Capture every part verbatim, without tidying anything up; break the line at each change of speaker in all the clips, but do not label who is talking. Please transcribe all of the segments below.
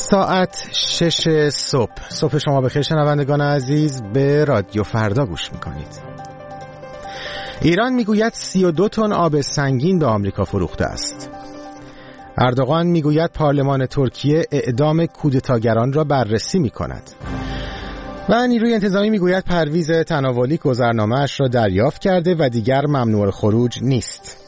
ساعت شش صبح. صبح شما بخیر شنوندگان عزیز، به رادیو فردا گوش میکنید. ایران میگوید سی و دو تن آب سنگین به آمریکا فروخته است. اردوغان میگوید پارلمان ترکیه اعدام کودتاگران را بررسی میکند. و نیروی انتظامی میگوید پرویز تناولی گذرنامه‌اش را دریافت کرده و دیگر ممنوع الخروج نیست.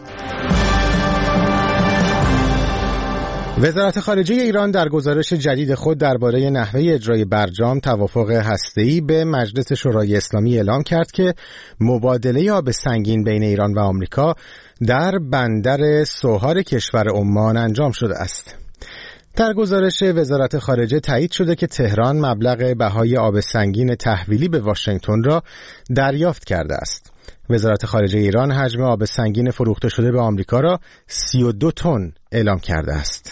وزارت خارجه ایران در گزارش جدید خود درباره نحوه اجرای برجام توافق هسته‌ای به مجلس شورای اسلامی اعلام کرد که مبادله آب سنگین بین ایران و آمریکا در بندر سوهار کشور عمان انجام شده است. در گزارش وزارت خارجه تایید شده که تهران مبلغ بهای آب سنگین تحویلی به واشنگتن را دریافت کرده است. وزارت خارجه ایران حجم آب سنگین فروخته شده به آمریکا را سی و دو تن اعلام کرده است.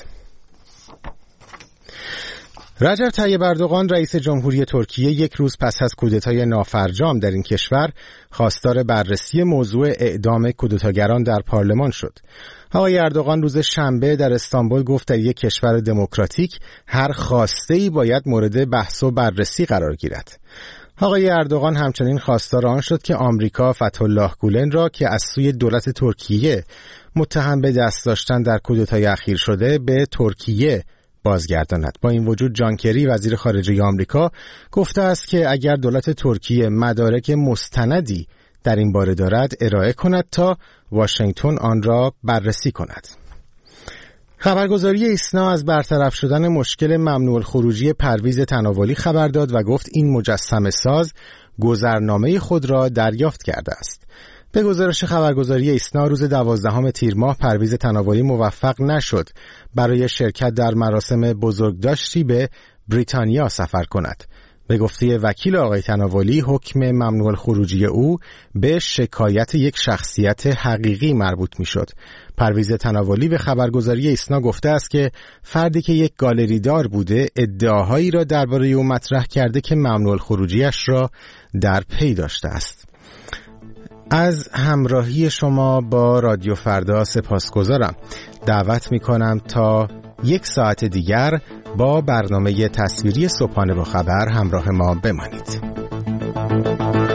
رجب طیب اردوغان رئیس جمهوری ترکیه یک روز پس از کودتای نافرجام در این کشور خواستار بررسی موضوع اعدام کودتاگران در پارلمان شد. آقای اردوغان روز شنبه در استانبول گفت در یک کشور دموکراتیک هر خواسته‌ای باید مورد بحث و بررسی قرار گیرد. آقای اردوغان همچنین خواستار آن شد که آمریکا فتح‌الله گولن را که از سوی دولت ترکیه متهم به دست داشتن در کودتای اخیر شده به ترکیه بازگرداند. با این وجود جان کری وزیر خارجه آمریکا گفته است که اگر دولت ترکیه مدارک مستندی در این باره دارد ارائه کند تا واشنگتن آن را بررسی کند. خبرگزاری ایسنا از برطرف شدن مشکل ممنوع الخروجی پرویز تناولی خبر داد و گفت این مجسمه ساز گذرنامه خود را دریافت کرده است. به گزارش خبرگزاری ایسنا روز دوازدهم تیر ماه پرویز تناولی موفق نشد برای شرکت در مراسم بزرگداشتی به بریتانیا سفر کند. به گفته وکیل آقای تناولی حکم ممنوع الخروجی او به شکایت یک شخصیت حقیقی مربوط میشد. پرویز تناولی به خبرگزاری ایسنا گفته است که فردی که یک گالری دار بوده ادعاهایی را درباره او مطرح کرده که ممنوع الخروجیش را در پی داشته است. از همراهی شما با رادیو فردا سپاسگزارم. دعوت می کنم تا یک ساعت دیگر با برنامه تصویری صبحانه با خبر همراه ما بمانید.